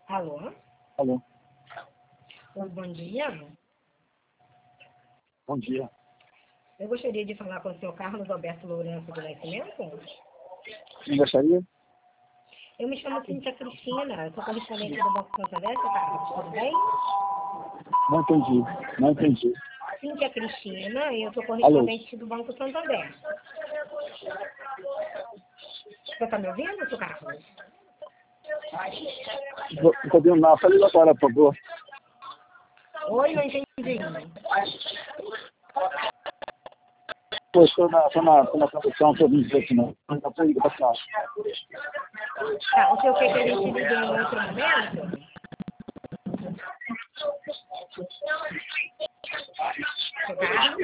Alô? Alô, Oi, bom dia. bom dia. Eu gostaria de falar com o senhor Carlos Alberto Lourenço do Nascimento. Quem gostaria? Eu me chamo Cíntia Cristina, eu sou correspondente do Banco Santander, seu Carlos, tudo bem? Não entendi, não entendi. Cíntia Cristina, e eu sou Alô, correspondente do Banco Santander. Você está me ouvindo, seu Carlos? não estou ouvindo nada. Fale agora, por favor. Oi, não entendi. Pô, estou na tradução, estou ouvindo direito, não. Não estou ouvindo, pessoal. Tá, o senhor quer que a gente ligue em outro momento? Seu Carlos?